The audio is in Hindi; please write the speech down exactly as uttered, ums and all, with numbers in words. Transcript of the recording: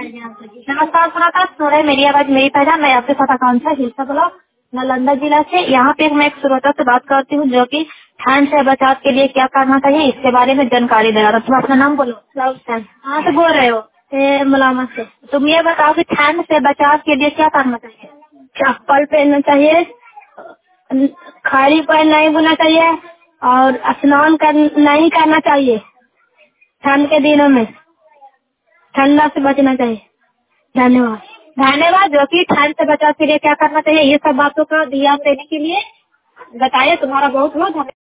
नमस्कार सुनाता सूर्य मेरी आवाज मेरी पहचान। मैं आपके साथ आकांक्षा हिलसा ब्लॉक नालंदा जिला से। यहाँ पे मैं एक श्रोता से बात करती हूँ जो कि ठंड से बचाव के लिए क्या करना चाहिए इसके बारे में जानकारी दे रहा था। तुम अपना नाम बोलो। कहाँ से बोल रहे हो? ए, मुलामा से। तुम ये बताओ कि ठंड से बचाव के लिए क्या करना चाहिए? चप्पल पहनना चाहिए, खाली पैर नहीं बुना चाहिए और स्नान कर, नहीं करना चाहिए। ठंड के दिनों में ठंडा से बचना चाहिए। धन्यवाद। धन्यवाद। जो कि ठंड से बचाव के लिए क्या करना चाहिए ये सब बातों का ध्यान देने के लिए बताइए। तुम्हारा बहुत बहुत धन्यवाद।